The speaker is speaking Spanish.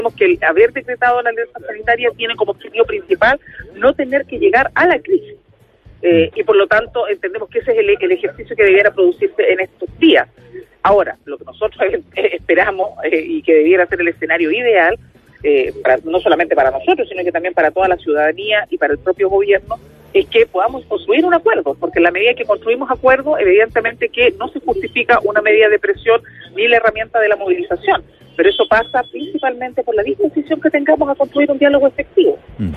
que el haber decretado la alerta sanitaria tiene como objetivo principal no tener que llegar a la crisis. Y por lo tanto entendemos que ese es el ejercicio que debiera producirse en estos días. Ahora, lo que nosotros esperamos y que debiera ser el escenario ideal, no solamente para nosotros, sino que también para toda la ciudadanía y para el propio gobierno, es que podamos construir un acuerdo, porque en la medida que construimos acuerdo, evidentemente que no se justifica una medida de presión ni la herramienta de la movilización, pero eso pasa principalmente por la disposición que tengamos a construir un diálogo efectivo.